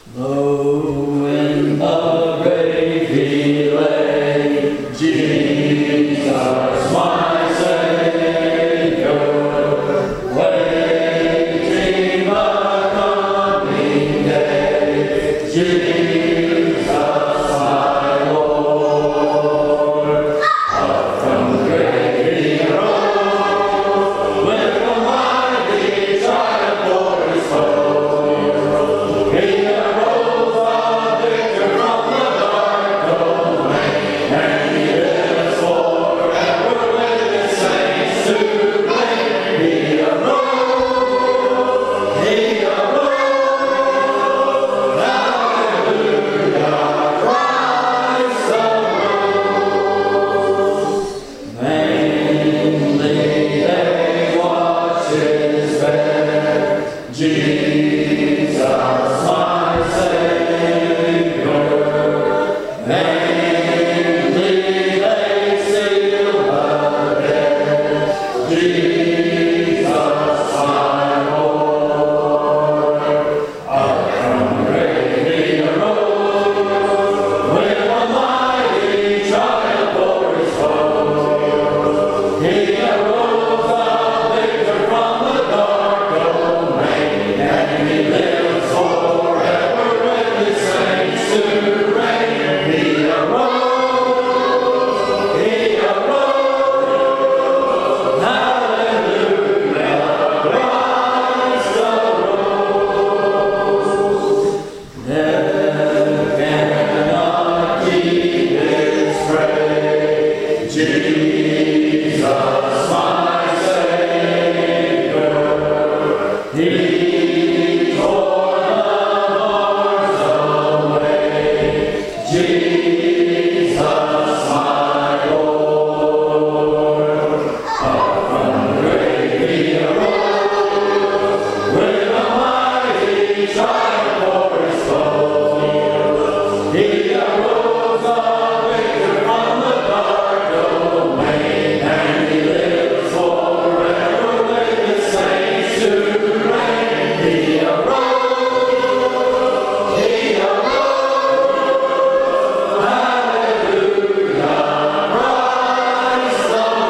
Low in the grave he lay, Jesus, my Savior, waiting the coming day. Jesus, my Lord, up from the grave he rose, with a mighty triumph for his foe. He arose a victor from the dark domain, and he lives forever with his saints to reign. He arose, hallelujah, Christ arose. Vainly they watch his bed, Jesus, my Savior. Vainly they seal the dead, Jesus, my Lord. Up from the grave he arose, with a mighty triumph for his foe. He arose a victor from the dark domain, and he lives forever with his saints to reign. He arose, hallelujah, Christ arose. Death cannot keep his prey, Jesus, my Savior. He tore the bars away, Jesus, my Lord. Up from the grave he arose, with a mighty triumph for his foe. He arose a victor from the dark domain, and he lives forever with his saints to reign. He arose, hallelujah, Christ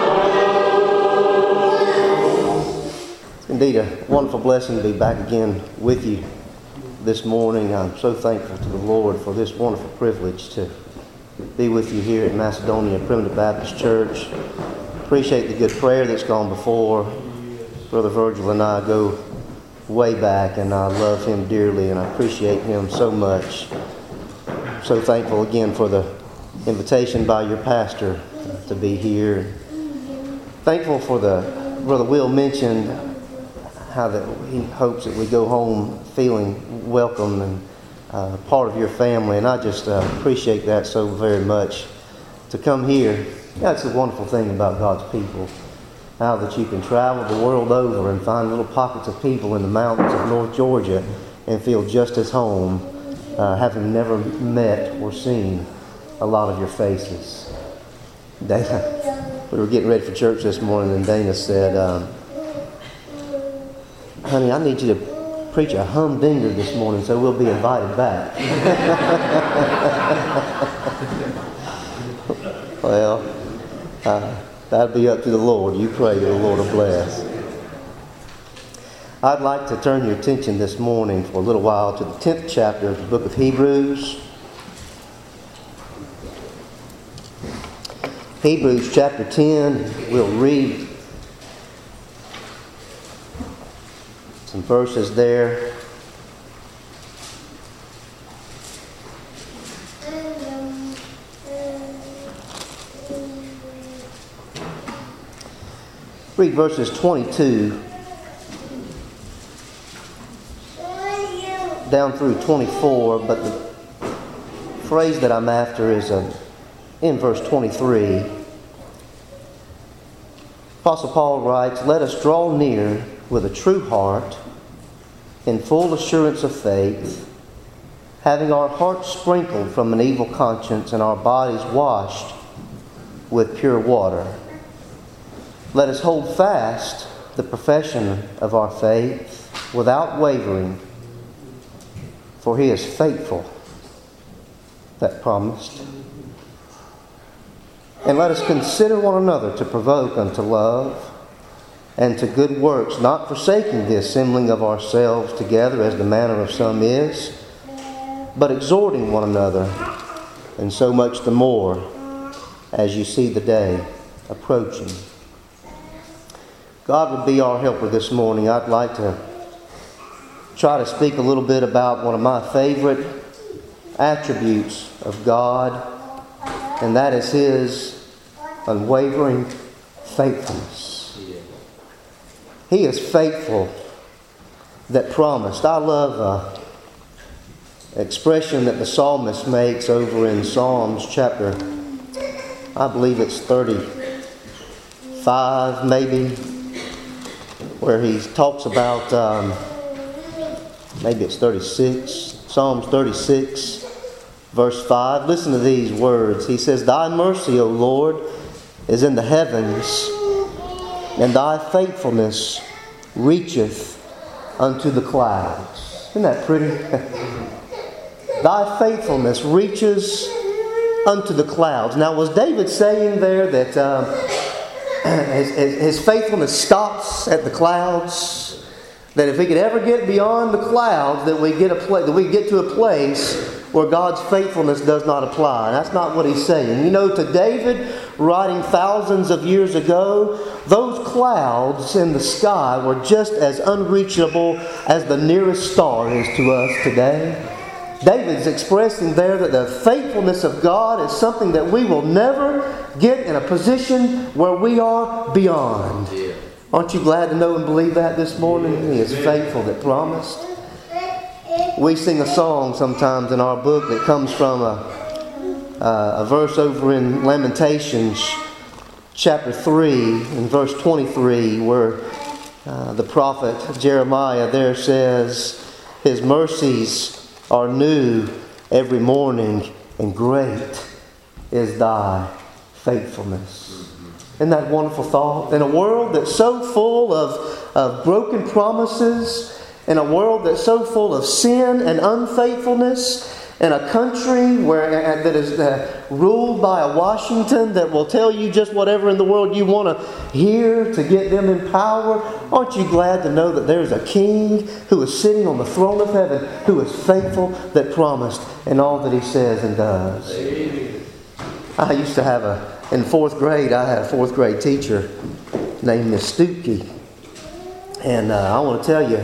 arose. Indeed, a wonderful blessing to be back again with you this morning. I'm so thankful to the Lord for this wonderful privilege to be with you here at Macedonia Primitive Baptist Church. Appreciate the good prayer that's gone before. Brother Virgil and I go way back, and I love him dearly, and I appreciate him so much. So thankful again for the invitation by your pastor to be here. Thankful for Brother Will mentioned how that he hopes that we go home feeling welcome and part of your family, and I just appreciate that so very much. To come here, that's the wonderful thing about God's people, how that you can travel the world over and find little pockets of people in the mountains of North Georgia and feel just as home, having never met or seen a lot of your faces. Dana, we were getting ready for church this morning, and Dana said, honey, I need you to preach a humdinger this morning so we'll be invited back. Well, that'll be up to the Lord. You pray that the Lord will bless. I'd like to turn your attention this morning for a little while to the 10th chapter of the book of Hebrews. Hebrews chapter 10, we'll read some verses there. Read verses 22 down through 24, but the phrase that I'm after is in verse 23. Apostle Paul writes, "Let us draw near with a true heart, in full assurance of faith, having our hearts sprinkled from an evil conscience and our bodies washed with pure water. Let us hold fast the profession of our faith without wavering, for He is faithful that promised. And let us consider one another to provoke unto love and to good works, not forsaking the assembling of ourselves together as the manner of some is, but exhorting one another, and so much the more as you see the day approaching. God would be our helper this morning. I'd like to try to speak a little bit about one of my favorite attributes of God, and that is His unwavering faithfulness. He is faithful that promised. I love an expression that the psalmist makes over in Psalms chapter, I believe it's 35 maybe, where he talks about, maybe it's 36, Psalms 36, verse 5. Listen to these words. He says, Thy mercy, O Lord, is in the heavens, and Thy faithfulness reacheth unto the clouds. Isn't that pretty? Thy faithfulness reaches unto the clouds. Now, was David saying there that his faithfulness stops at the clouds? That if he could ever get beyond the clouds, that we get to a place where God's faithfulness does not apply. And that's not what he's saying. You know, to David, writing thousands of years ago, those clouds in the sky were just as unreachable as the nearest star is to us today. David's expressing there that the faithfulness of God is something that we will never get in a position where we are beyond. Aren't you glad to know and believe that this morning? He is faithful that promised. We sing a song sometimes in our book that comes from a verse over in Lamentations chapter 3 and verse 23, where the prophet Jeremiah there says, His mercies are new every morning, and great is Thy faithfulness. Isn't that a wonderful thought? In a world that's so full of broken promises, in a world that's so full of sin and unfaithfulness, in a country that is ruled by a Washington that will tell you just whatever in the world you want to hear to get them in power, aren't you glad to know that there's a King who is sitting on the throne of heaven, who is faithful that promised in all that He says and does? I used to have in fourth grade, I had a fourth grade teacher named Miss Stuckey. And I want to tell you,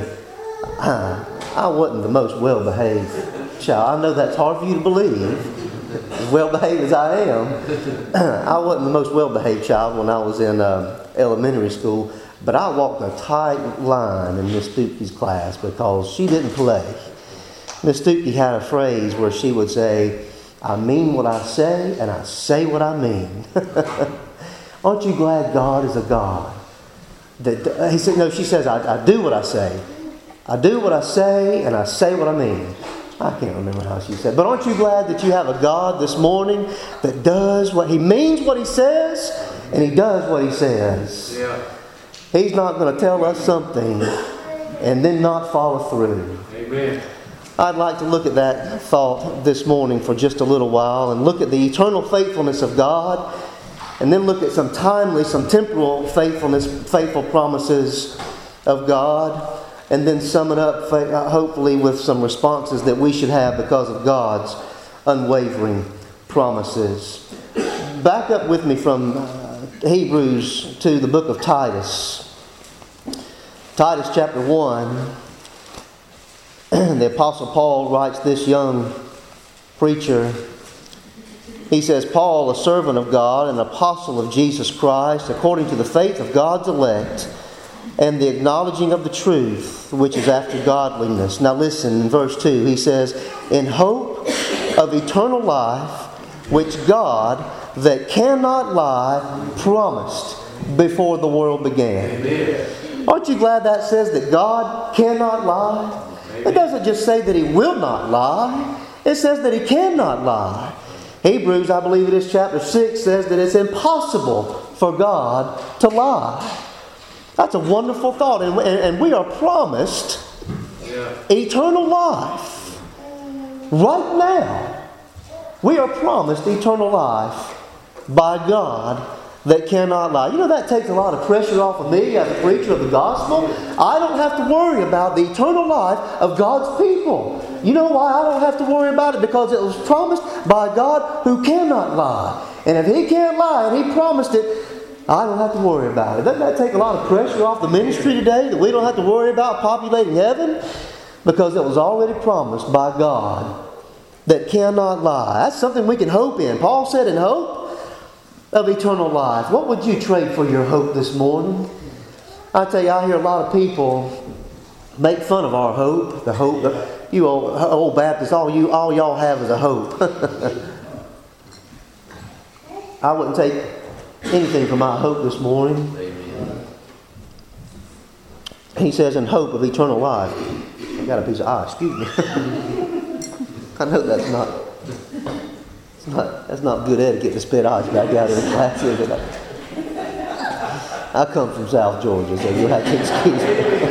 I wasn't the most well-behaved child. I know that's hard for you to believe, as well-behaved as I am. I wasn't the most well-behaved child when I was in elementary school, but I walked a tight line in Miss Stuckey's class because she didn't play. Miss Stuckey had a phrase where she would say, I mean what I say, and I say what I mean. Aren't you glad God is a God? She says, I do what I say. I do what I say, and I say what I mean. I can't remember how she said. But aren't you glad that you have a God this morning that does what He means, what He says, and He does what He says? Yeah. He's not going to tell us something and then not follow through. Amen. I'd like to look at that thought this morning for just a little while and look at the eternal faithfulness of God, and then look at some temporal faithful promises of God, and then sum it up hopefully with some responses that we should have because of God's unwavering promises. Back up with me from Hebrews to the book of Titus. Titus chapter 1. The Apostle Paul writes this young preacher. He says, Paul, a servant of God, an apostle of Jesus Christ, according to the faith of God's elect, and the acknowledging of the truth, which is after godliness. Now listen, in verse 2, he says, in hope of eternal life, which God, that cannot lie, promised before the world began. Amen. Aren't you glad that says that God cannot lie? It doesn't just say that He will not lie. It says that He cannot lie. Hebrews, I believe it is chapter 6, says that it's impossible for God to lie. That's a wonderful thought. And we are promised eternal life. right now, we are promised eternal life by God that cannot lie. You know, that takes a lot of pressure off of me as a preacher of the gospel. I don't have to worry about the eternal life of God's people. You know why I don't have to worry about it? Because it was promised by God who cannot lie. And if He can't lie and He promised it, I don't have to worry about it. Doesn't that take a lot of pressure off the ministry today, that we don't have to worry about populating heaven? Because it was already promised by God that cannot lie. That's something we can hope in. Paul said, in hope of eternal life. What would you trade for your hope this morning? I tell you, I hear a lot of people make fun of our hope. The hope that you old Baptists, all y'all have is a hope. I wouldn't take anything from my hope this morning. Amen. He says, in hope of eternal life. I got a piece of eye, excuse me. I know that's not good etiquette to spit ice back out in the class, is it? I come from South Georgia, so you'll have to excuse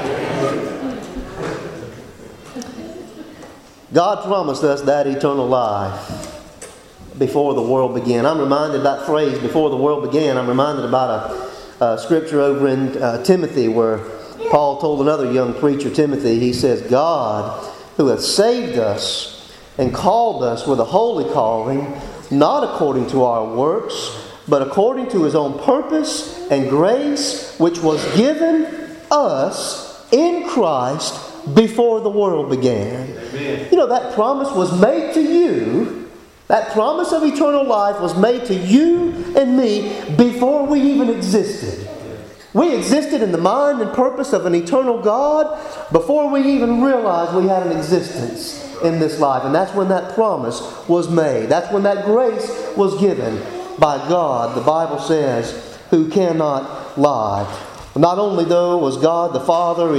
me. God promised us that eternal life before the world began. I'm reminded of that phrase, before the world began. I'm reminded about a scripture over in Timothy where Paul told another young preacher, Timothy, he says, God, who hath saved us and called us with a holy calling, not according to our works, but according to His own purpose and grace, which was given us in Christ before the world began. Amen. You know, that promise was made to you. That promise of eternal life was made to you and me before we even existed. We existed in the mind and purpose of an eternal God before we even realized we had an existence in this life. And that's when that promise was made. That's when that grace was given by God, the Bible says, who cannot lie. Not only, though, was God the Father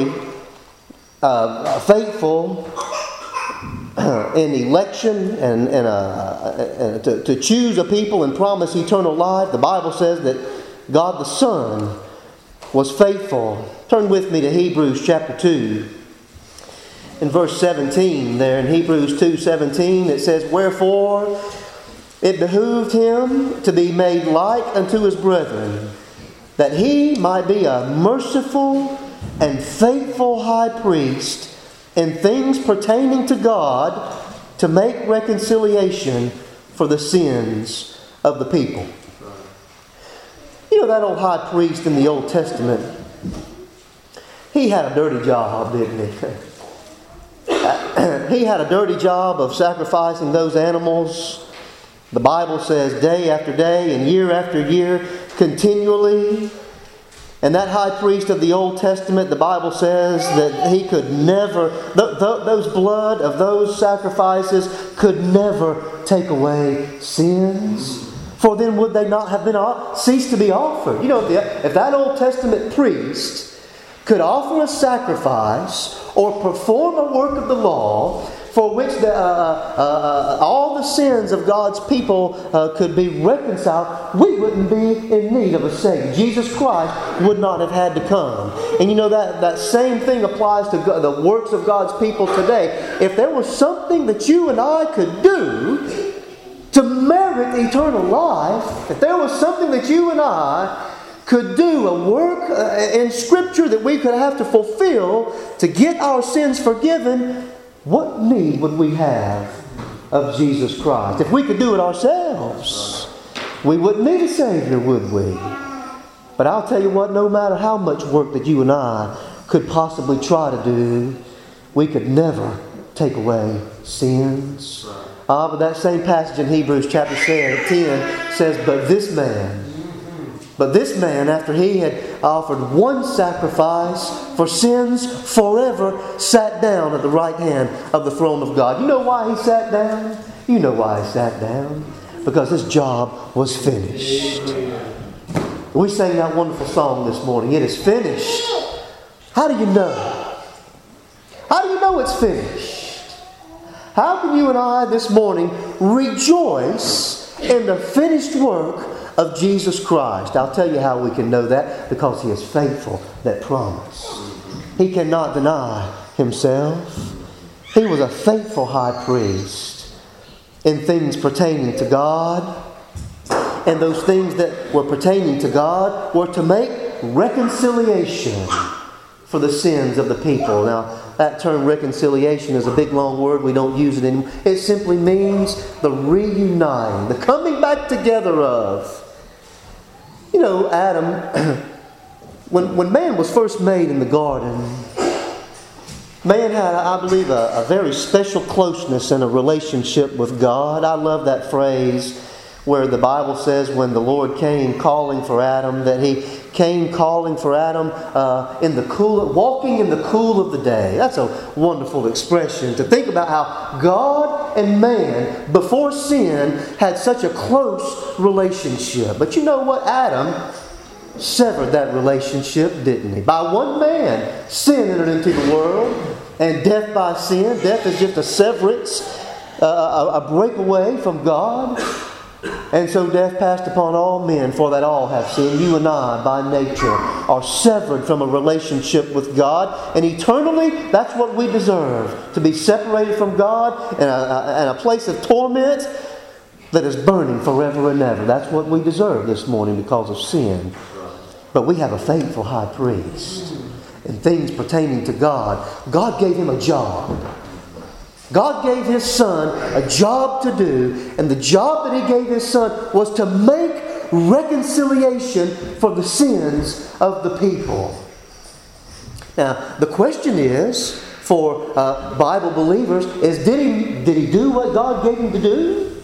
faithful in election and to choose a people and promise eternal life, the Bible says that God the Son was faithful. Turn with me to Hebrews chapter 2. In verse 17 there, in Hebrews 2:17, it says, wherefore it behooved Him to be made like unto His brethren, that He might be a merciful and faithful high priest in things pertaining to God, to make reconciliation for the sins of the people. You know, that old high priest in the Old Testament, he had a dirty job, didn't he? He had a dirty job of sacrificing those animals. The Bible says day after day and year after year, continually. And that high priest of the Old Testament, the Bible says that he could never, those blood of those sacrifices could never take away sins. For then would they not have been ceased to be offered? You know, if that Old Testament priest could offer a sacrifice or perform a work of the law for which all the sins of God's people could be reconciled, we wouldn't be in need of a Savior. Jesus Christ would not have had to come. And you know, that same thing applies to the works of God's people today. If there was something that you and I could do to merit eternal life, if there was something that you and I could do, a work in Scripture that we could have to fulfill to get our sins forgiven, what need would we have of Jesus Christ? If we could do it ourselves, we wouldn't need a Savior, would we? But I'll tell you what, no matter how much work that you and I could possibly try to do, we could never take away sins. But that same passage in Hebrews chapter 10 says, But this man, after he had offered one sacrifice for sins forever, sat down at the right hand of the throne of God. You know why he sat down? You know why he sat down. Because his job was finished. We sang that wonderful song this morning. It is finished. How do you know? How do you know it's finished? How can you and I this morning rejoice in the finished work of Jesus Christ? I'll tell you how we can know that. Because He is faithful that promise. He cannot deny Himself. He was a faithful high priest in things pertaining to God. And those things that were pertaining to God were to make reconciliation for the sins of the people. Now, that term reconciliation is a big long word. We don't use it anymore. It simply means the reuniting, the coming back together of. You know, Adam, when man was first made in the garden, man had, I believe, a very special closeness and a relationship with God. I love that phrase where the Bible says when the Lord came calling for Adam, that He came calling for Adam walking in the cool of the day. That's a wonderful expression to think about how God and man, before sin, had such a close relationship. But you know what? Adam severed that relationship, didn't he? By one man, sin entered into the world, and death by sin. Death is just a severance, a breakaway from God. And so death passed upon all men, for that all have sinned. You and I, by nature, are severed from a relationship with God. And eternally, that's what we deserve. To be separated from God in a place of torment that is burning forever and ever. That's what we deserve this morning because of sin. But we have a faithful high priest. In things pertaining to God, God gave him a job. God gave His Son a job to do, and the job that He gave His Son was to make reconciliation for the sins of the people. Now, the question is, for Bible believers, is did he do what God gave Him to do?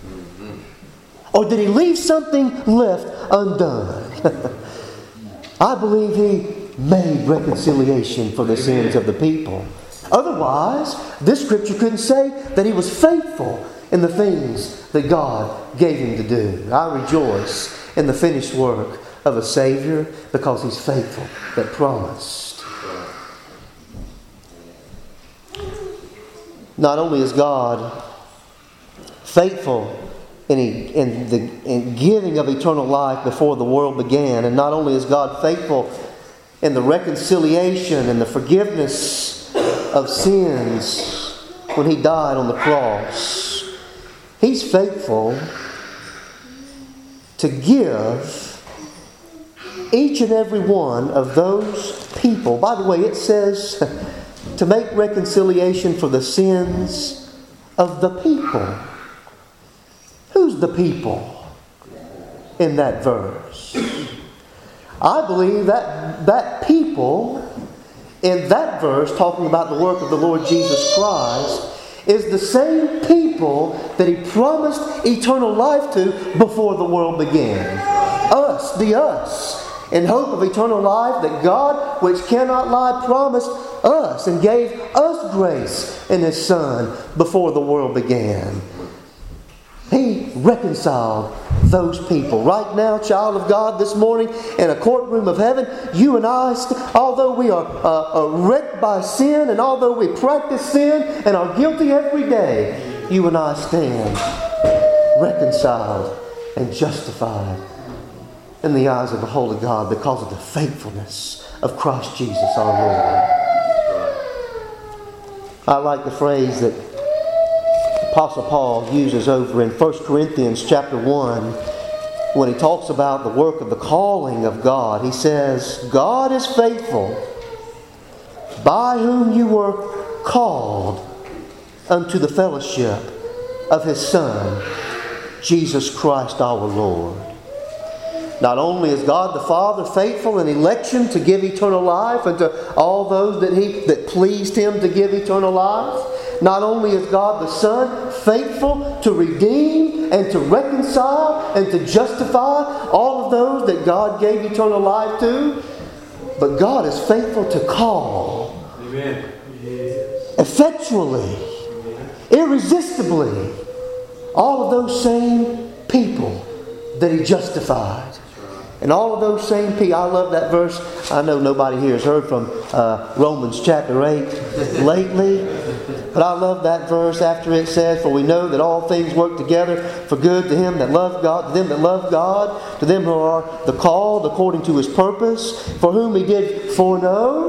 Or did He leave something left undone? I believe He made reconciliation for the sins of the people. Otherwise, this Scripture couldn't say that He was faithful in the things that God gave Him to do. I rejoice in the finished work of a Savior because He's faithful that promised. Not only is God faithful in giving of eternal life before the world began, and not only is God faithful in the reconciliation and the forgiveness of sins when He died on the cross, He's faithful to give each and every one of those people. By the way, it says to make reconciliation for the sins of the people. Who's the people in that verse? I believe that people in that verse, talking about the work of the Lord Jesus Christ, is the same people that He promised eternal life to before the world began. Us, in hope of eternal life that God, which cannot lie, promised us and gave us grace in His Son before the world began. He reconciled those people. Right now, child of God, this morning in a courtroom of heaven, you and I, although we are wrecked by sin and although we practice sin and are guilty every day, you and I stand reconciled and justified in the eyes of the Holy God because of the faithfulness of Christ Jesus our Lord. I like the phrase that Apostle Paul uses over in 1 Corinthians chapter 1 when he talks about the work of the calling of God. He says, God is faithful, by whom you were called unto the fellowship of His Son, Jesus Christ our Lord. Not only is God the Father faithful in election to give eternal life unto all those that pleased Him to give eternal life, not only is God the Son faithful to redeem and to reconcile and to justify all of those that God gave eternal life to, but God is faithful to call. Amen. Effectually, irresistibly, all of those same people that He justified. And all of those same people, I love that verse. I know nobody here has heard from Romans chapter 8 lately. But I love that verse after it says, for we know that all things work together for good to him that love God, to them that love God, to them who are the called according to His purpose, for whom He did foreknow,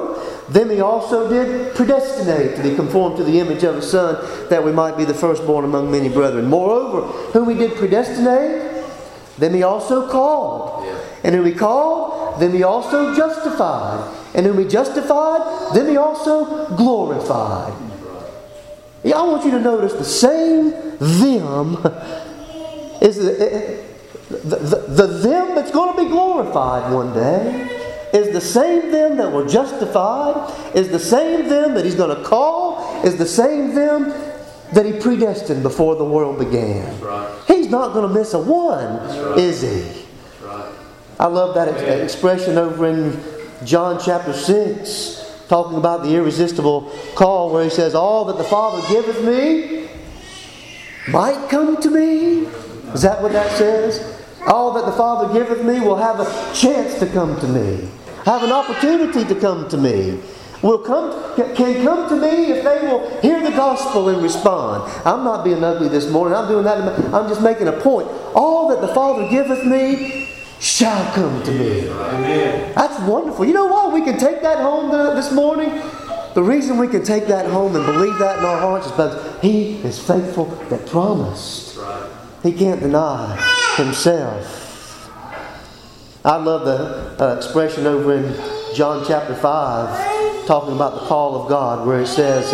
them He also did predestinate to be conformed to the image of His Son, that we might be the firstborn among many brethren. Moreover, whom He did predestinate, them He also called. And whom He called, them He also justified. And whom He justified, them He also glorified. Yeah, I want you to notice the same them is the them that's going to be glorified one day is the same them that were justified, is the same them that He's going to call, is the same them that He predestined before the world began. Right. He's not going to miss a one, right. Is He? Right. I love that expression over in John chapter 6, talking about the irresistible call, where He says, all that the Father giveth me might come to me. Is that what that says? All that the Father giveth me will have a chance to come to me, have an opportunity to come to me, can come to me if they will hear the gospel and respond. I'm not being ugly this morning. I'm doing that. I'm just making a point. All that the Father giveth me shall come to me. Amen. That's wonderful. You know why we can take that home this morning? The reason we can take that home and believe that in our hearts is because He is faithful that promised. Right. He can't deny Himself. I love the expression over in John chapter 5, talking about the call of God, where it says,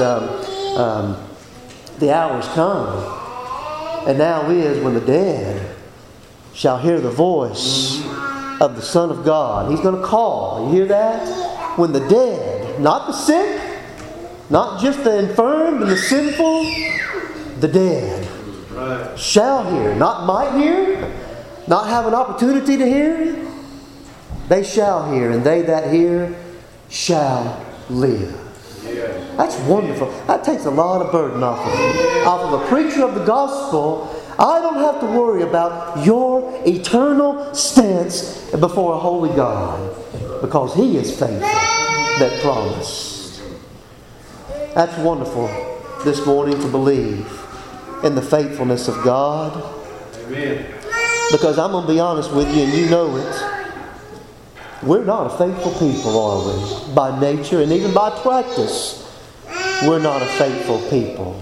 the hour's come, and now is when the dead shall hear the voice of the Son of God. He's going to call. You hear that? When the dead, not the sick, not just the infirm and the sinful, the dead shall hear. Not might hear, not have an opportunity to hear. They shall hear, and they that hear shall live. That's wonderful. That takes a lot of burden off of a preacher of the gospel. I don't have to worry about your eternal stance before a holy God, because He is faithful that promised. That's wonderful this morning to believe in the faithfulness of God. Amen. Because I'm going to be honest with you, and you know it. We're not a faithful people, are we? By nature and even by practice, we're not a faithful people.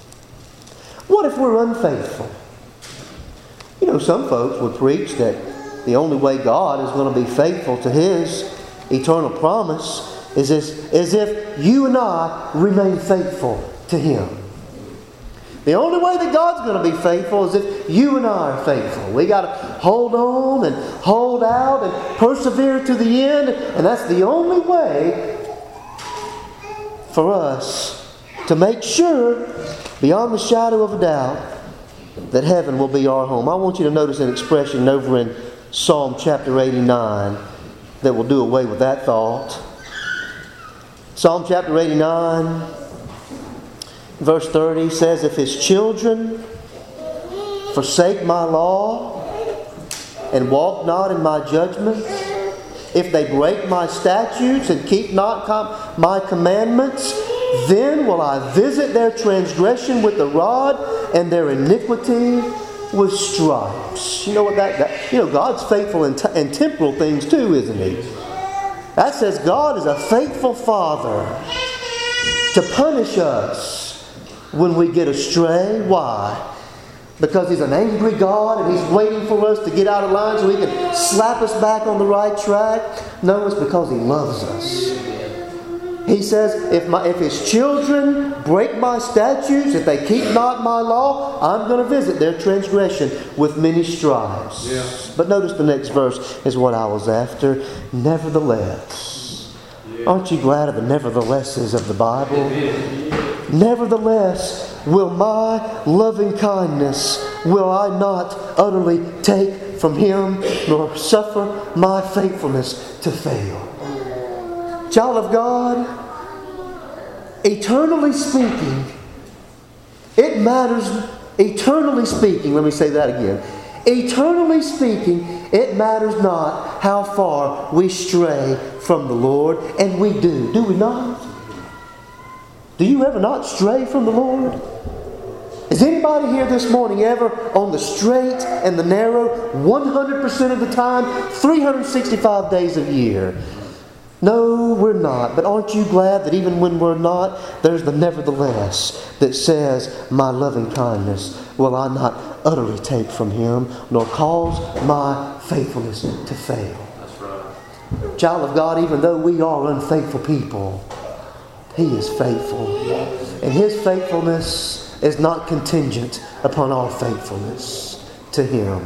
What if we're unfaithful? You know, some folks would preach that the only way God is going to be faithful to His eternal promise is if you and I remain faithful to Him. The only way that God's going to be faithful is if you and I are faithful. We got to hold on and hold out and persevere to the end. And that's the only way for us to make sure, beyond the shadow of a doubt, that heaven will be our home. I want you to notice an expression over in Psalm chapter 89 that will do away with that thought. Psalm chapter 89, verse 30 says, if His children forsake my law and walk not in my judgments, if they break my statutes and keep not my commandments, then will I visit their transgression with the rod and their iniquity with stripes. You know what that you know, God's faithful in temporal things too, isn't He? That says God is a faithful Father to punish us when we get astray. Why? Because He's an angry God and He's waiting for us to get out of line so He can slap us back on the right track. No, it's because He loves us. He says, if His children break my statutes, if they keep not my law, I'm going to visit their transgression with many stripes. Yeah. But notice the next verse is what I was after. Nevertheless. Yeah. Aren't you glad of the neverthelesses of the Bible? Yeah. Nevertheless, will my loving kindness, will I not utterly take from Him, nor suffer my faithfulness to fail. Child of God, eternally speaking, it matters, eternally speaking, let me say that again. Eternally speaking, it matters not how far we stray from the Lord, and we do we not? Do you ever not stray from the Lord? Is anybody here this morning ever on the straight and the narrow 100% of the time, 365 days a year? No, we're not. But aren't you glad that even when we're not, there's the nevertheless that says, my loving kindness will I not utterly take from him, nor cause my faithfulness to fail. That's right. Child of God, even though we are unfaithful people, He is faithful. And His faithfulness is not contingent upon our faithfulness to Him.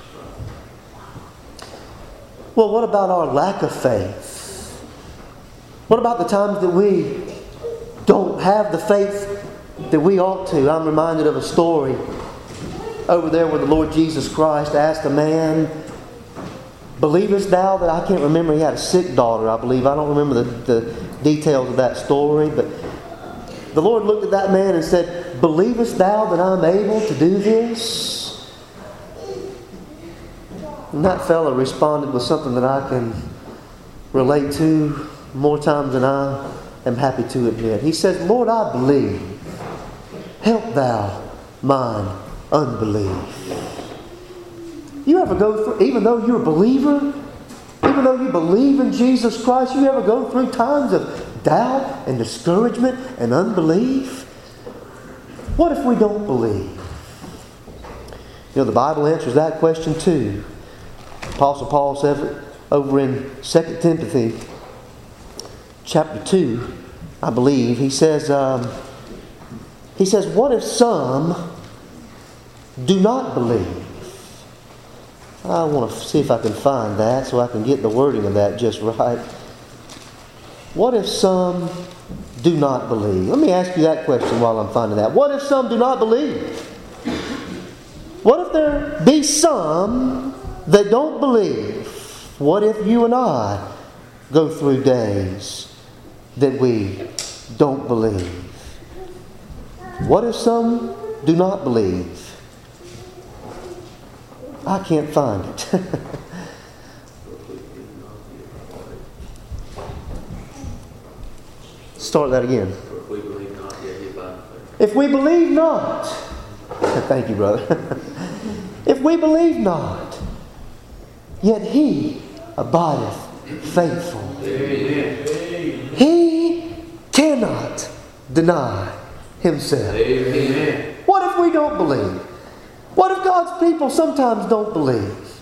Well, what about our lack of faith? What about the times that we don't have the faith that we ought to? I'm reminded of a story over there where the Lord Jesus Christ asked a man, believest thou that, I can't remember, he had a sick daughter, I believe. I don't remember the details of that story, but the Lord looked at that man and said, believest thou that I'm able to do this? And that fellow responded with something that I can relate to more times than I am happy to admit. He says, Lord, I believe. Help thou mine unbelief. You ever go through, even though you're a believer, even though you believe in Jesus Christ, you ever go through times of doubt and discouragement and unbelief? What if we don't believe? You know, the Bible answers that question too. Apostle Paul says it over in 2 Timothy chapter 2, I believe. He says, what if some do not believe? I want to see if I can find that so I can get the wording of that just right. What if some do not believe? Let me ask you that question while I'm finding that. What if some do not believe? What if there be some that don't believe? What if you and I go through days that we don't believe? What if some do not believe? I can't find it. Start that again. If we believe not, yet he abideth. If we believe not. Thank you, brother. If we believe not, yet He abideth faithful. Amen. He cannot deny Himself. Amen. What if we don't believe? What if God's people sometimes don't believe?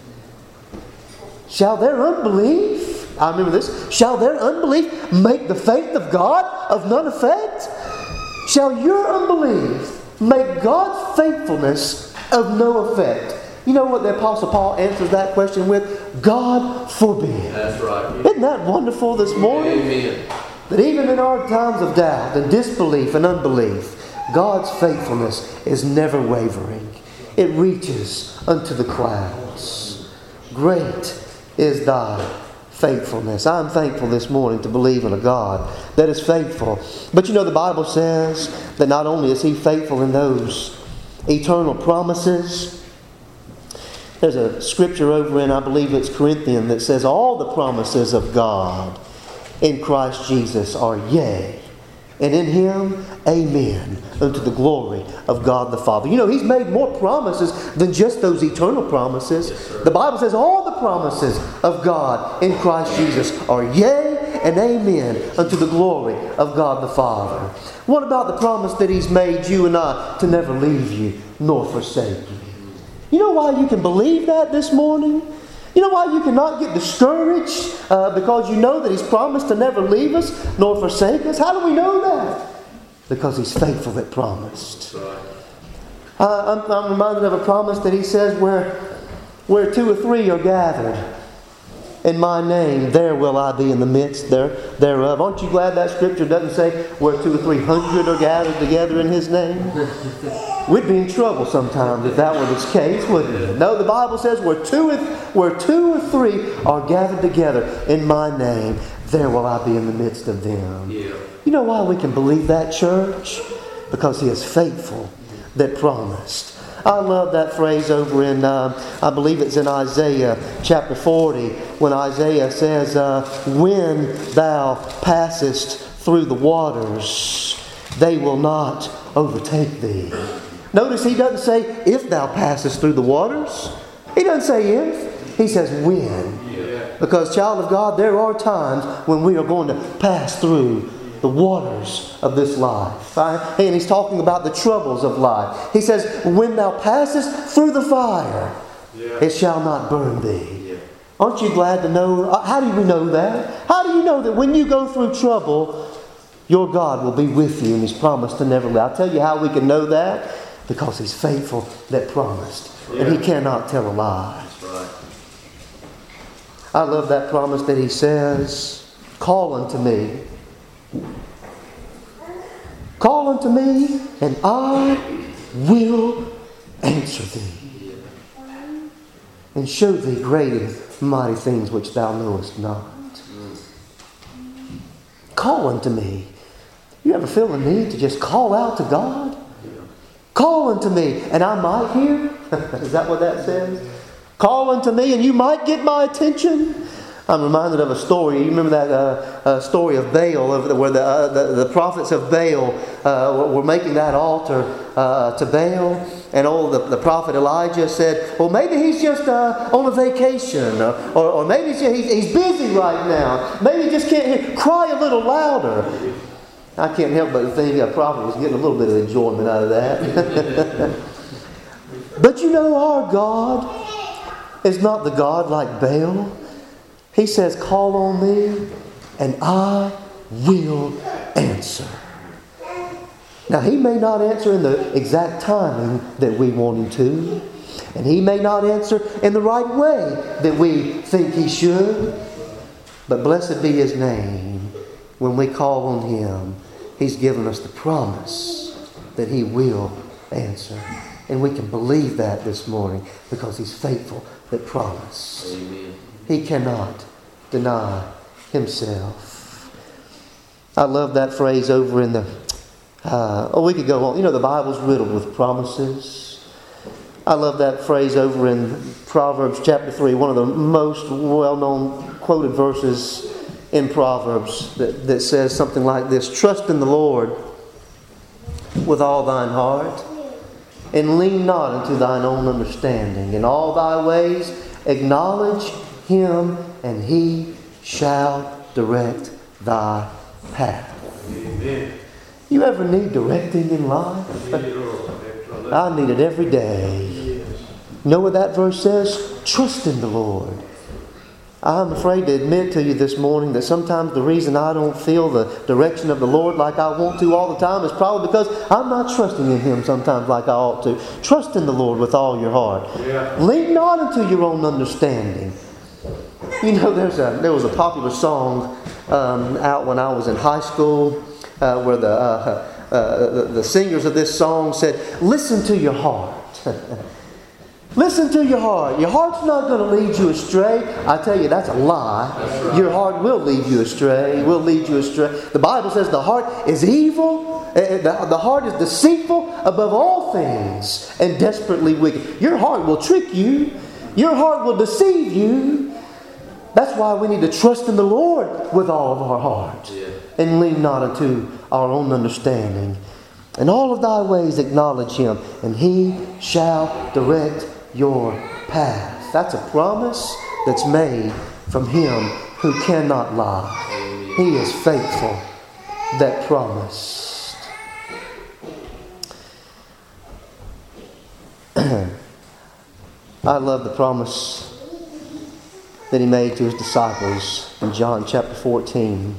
Shall their unbelief, I remember this, shall their unbelief make the faith of God of none effect? Shall your unbelief make God's faithfulness of no effect? You know what the Apostle Paul answers that question with? God forbid. That's right. Isn't that wonderful this morning? Amen. That even in our times of doubt and disbelief and unbelief, God's faithfulness is never wavering. It reaches unto the clouds. Great is thy faithfulness. I'm thankful this morning to believe in a God that is faithful. But you know, the Bible says that not only is He faithful in those eternal promises. There's a scripture over in, I believe it's Corinthians, that says all the promises of God in Christ Jesus are yea, and in Him, amen, unto the glory of God the Father. You know, He's made more promises than just those eternal promises. Yes, the Bible says all the promises of God in Christ Jesus are yea and amen unto the glory of God the Father. What about the promise that He's made you and I to never leave you nor forsake you? You know why you can believe that this morning? You know why you cannot get discouraged because you know that He's promised to never leave us nor forsake us? How do we know that? Because He's faithful that promised. I'm reminded of a promise that He says where two or three are gathered in My name, there will I be in the midst thereof. Aren't you glad that scripture doesn't say where 200 or 300 are gathered together in His name? We'd be in trouble sometimes if that were the case, wouldn't it? No, the Bible says where two or three are gathered together in My name, there will I be in the midst of them. Yeah. You know why we can believe that, church? Because He is faithful that promised. I love that phrase over in, I believe it's in Isaiah chapter 40, when Isaiah says, when thou passest through the waters, they will not overtake thee. Notice He doesn't say, if thou passest through the waters. He doesn't say if. He says when. Yeah. Because, child of God, there are times when we are going to pass through the waters of this life. Right? And he's talking about the troubles of life. He says, when thou passest through the fire, it shall not burn thee. Aren't you glad to know? How do we know that? How do you know that when you go through trouble, your God will be with you and He's promised to never leave? I'll tell you how we can know that. Because He's faithful that promised. And He cannot tell a lie. That's right. I love that promise that He says, call unto me. Call unto me, and I will answer thee, and show thee great and mighty things which thou knowest not. Call unto me. You ever feel the need to just call out to God? Call unto me, and I might hear. Is that what that says? Call unto me, and you might get my attention. I'm reminded of a story. You remember that story of Baal, where the prophets of Baal were making that altar to Baal. And the prophet Elijah said, well, maybe he's just on a vacation. Or maybe he's busy right now. Maybe he just can't hear. Cry a little louder. I can't help but think a prophet was getting a little bit of enjoyment out of that. But you know, our God is not the God like Baal. He says, call on me and I will answer. Now, He may not answer in the exact timing that we want Him to. And He may not answer in the right way that we think He should. But blessed be His name. When we call on Him, He's given us the promise that He will answer. And we can believe that this morning because He's faithful that promise. Amen. He cannot deny Himself. I love that phrase over in the... we could go on. You know, the Bible's riddled with promises. I love that phrase over in Proverbs chapter 3, one of the most well-known quoted verses in Proverbs that says something like this: trust in the Lord with all thine heart, and lean not unto thine own understanding. In all thy ways acknowledge Him, and He shall direct thy path. Amen. You ever need directing in life? I need it every day. You know what that verse says? Trust in the Lord. I'm afraid to admit to you this morning that sometimes the reason I don't feel the direction of the Lord like I want to all the time is probably because I'm not trusting in Him sometimes like I ought to. Trust in the Lord with all your heart. Yeah. Lean not into your own understanding. You know, there was a popular song out when I was in high school where the singers of this song said, listen to your heart. Listen to your heart. Your heart's not going to lead you astray. I tell you, that's a lie. That's right. Your heart will lead you astray. Will lead you astray. The Bible says the heart is evil. The heart is deceitful above all things and desperately wicked. Your heart will trick you. Your heart will deceive you. That's why we need to trust in the Lord with all of our heart. Yeah. And lean not unto our own understanding. In all of thy ways acknowledge Him, and He shall direct your path. That's a promise that's made from Him who cannot lie. He is faithful that promised. I love the promise that He made to His disciples in John chapter 14.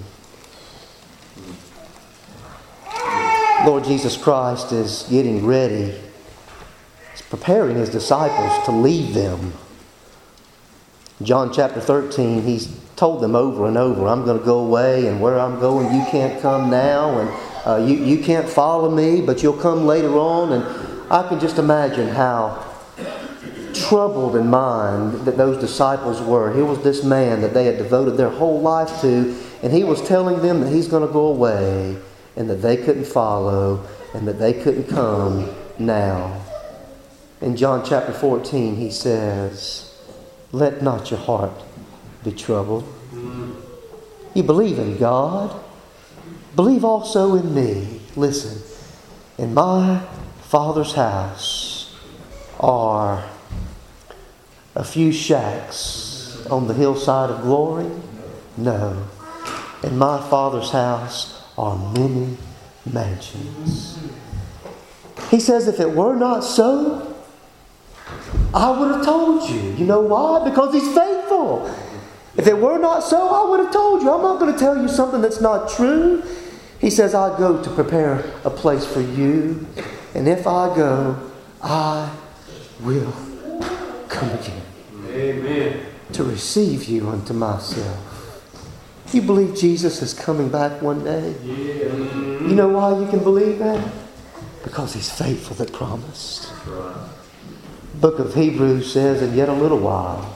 Lord Jesus Christ is getting ready. He's preparing His disciples to leave them. John chapter 13, He's told them over and over, I'm going to go away, and where I'm going you can't come now, and you can't follow me, but you'll come later on. And I can just imagine how troubled in mind that those disciples were. Here was this man that they had devoted their whole life to, and He was telling them that He's going to go away, and that they couldn't follow, and that they couldn't come now. In John chapter 14, He says, let not your heart be troubled. You believe in God. Believe also in me. Listen, in my Father's house are a few shacks rest on the hillside of glory? No. In my Father's house are many mansions. He says, if it were not so, I would have told you. You know why? Because He's faithful. If it were not so, I would have told you. I'm not going to tell you something that's not true. He says, I go to prepare a place for you. And if I go, I will come again. Amen. To receive you unto myself. You believe Jesus is coming back one day? Yeah. You know why you can believe that? Because He's faithful that promised. That's right. Book of Hebrews says, and yet a little while.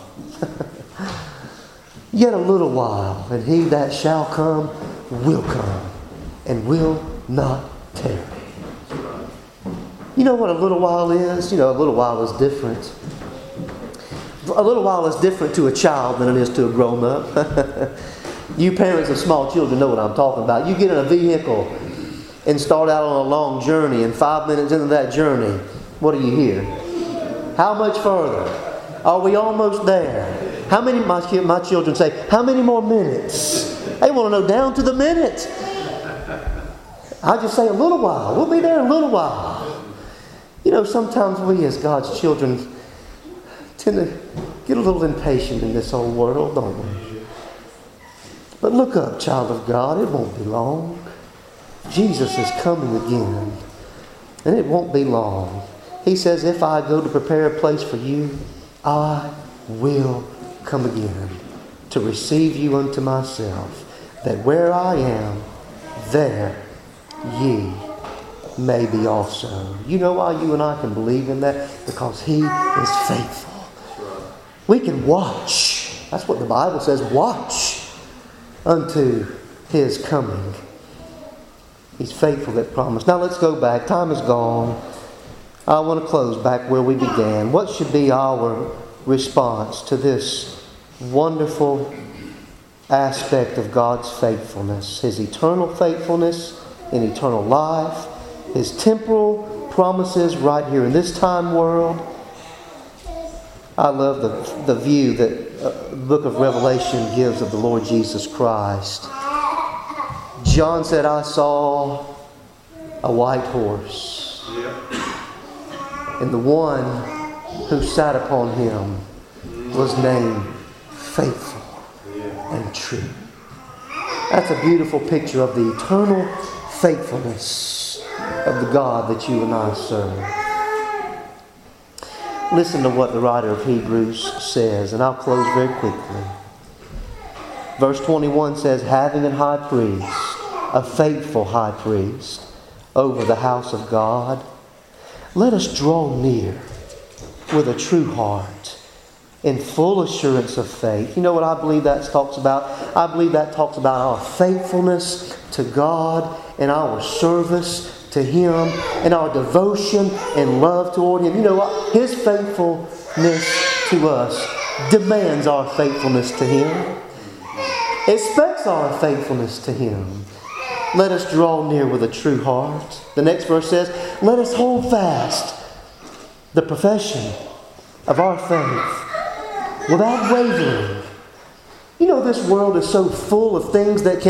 Yet a little while, and He that shall come will come, and will not tarry. You know what a little while is? You know, a little while is different. A little while is different to a child than it is to a grown-up. You parents of small children know what I'm talking about. You get in a vehicle and start out on a long journey, and 5 minutes into that journey, what do you hear? How much further? Are we almost there? How many, my children say, how many more minutes? They want to know down to the minute. I just say a little while. We'll be there in a little while. You know, sometimes we as God's children tend to get a little impatient in this old world, don't we? But look up, child of God. It won't be long. Jesus is coming again. And it won't be long. He says, if I go to prepare a place for you, I will come again to receive you unto myself, that where I am, there ye may be also. You know why you and I can believe in that? Because He is faithful. We can watch. That's what the Bible says. Watch unto His coming. He's faithful that promised. Now let's go back. Time is gone. I want to close back where we began. What should be our response to this wonderful aspect of God's faithfulness? His eternal faithfulness in eternal life. His temporal promises right here in this time world. I love the view that the book of Revelation gives of the Lord Jesus Christ. John said, I saw a white horse. And the one who sat upon him was named Faithful and True. That's a beautiful picture of the eternal faithfulness of the God that you and I serve. Listen to what the writer of Hebrews says, and I'll close very quickly. Verse 21 says, having a high priest, a faithful high priest, over the house of God, let us draw near with a true heart, in full assurance of faith. You know what I believe that talks about? I believe that talks about our faithfulness to God and our service to Him and our devotion and love toward Him. You know what? His faithfulness to us demands our faithfulness to Him. Expects our faithfulness to Him. Let us draw near with a true heart. The next verse says, let us hold fast the profession of our faith without wavering. You know, this world is so full of things that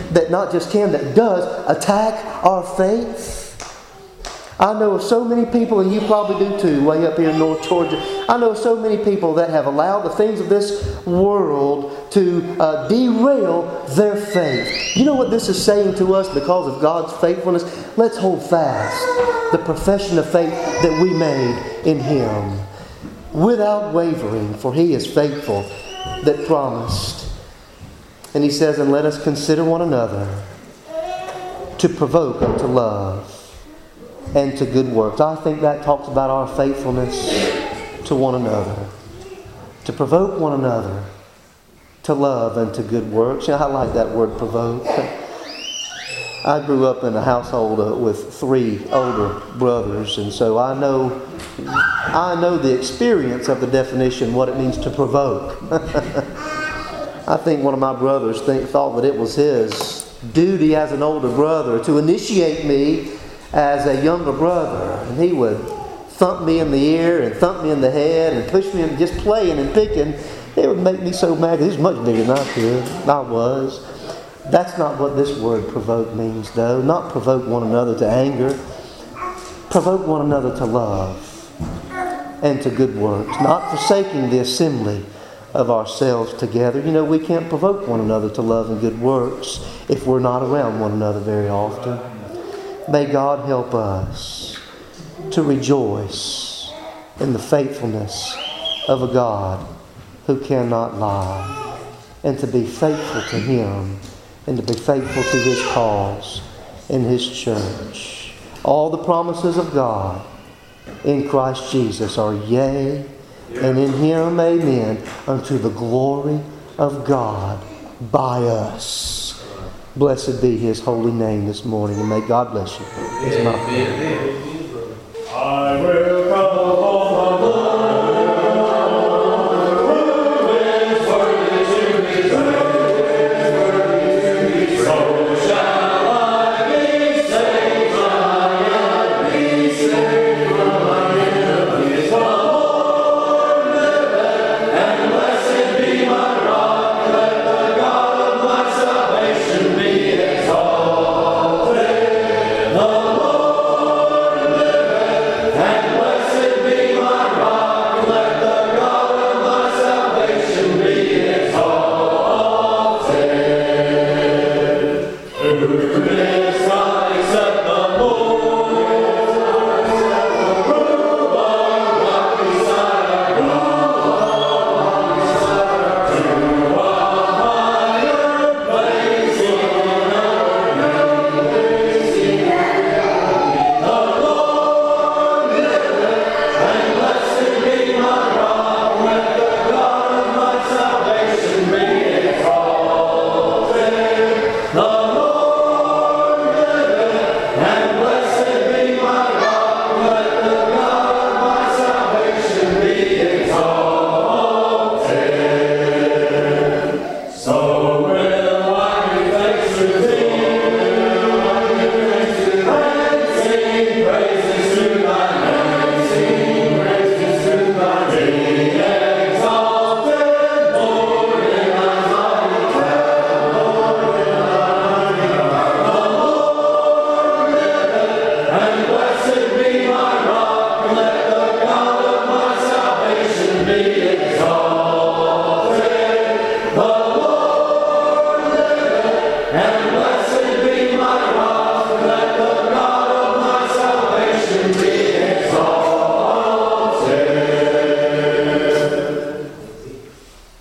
does attack our faith. I know of so many people, and you probably do too, way up here in North Georgia. I know of so many people that have allowed the things of this world to derail their faith. You know what this is saying to us because of God's faithfulness? Let's hold fast the profession of faith that we made in Him without wavering, for He is faithful that promised. And He says, and let us consider one another to provoke unto love and to good works. I think that talks about our faithfulness to one another. To provoke one another to love and to good works. You know, I like that word, provoke. I grew up in a household with 3 older brothers, and so I know the experience of the definition, what it means to provoke. I think one of my brothers thought that it was his duty as an older brother to initiate me as a younger brother. And he would thump me in the ear and thump me in the head and push me and just playing and picking. It would make me so mad. It was much bigger than I could. I was. That's not what this word provoke means, though. Not provoke one another to anger. Provoke one another to love and to good works. Not forsaking the assembly of ourselves together. You know, we can't provoke one another to love and good works if we're not around one another very often. May God help us to rejoice in the faithfulness of a God who cannot lie, and to be faithful to Him, and to be faithful to His cause in His church. All the promises of God in Christ Jesus are yea, and in Him amen, unto the glory of God by us. Blessed be His holy name this morning, and may God bless you. I will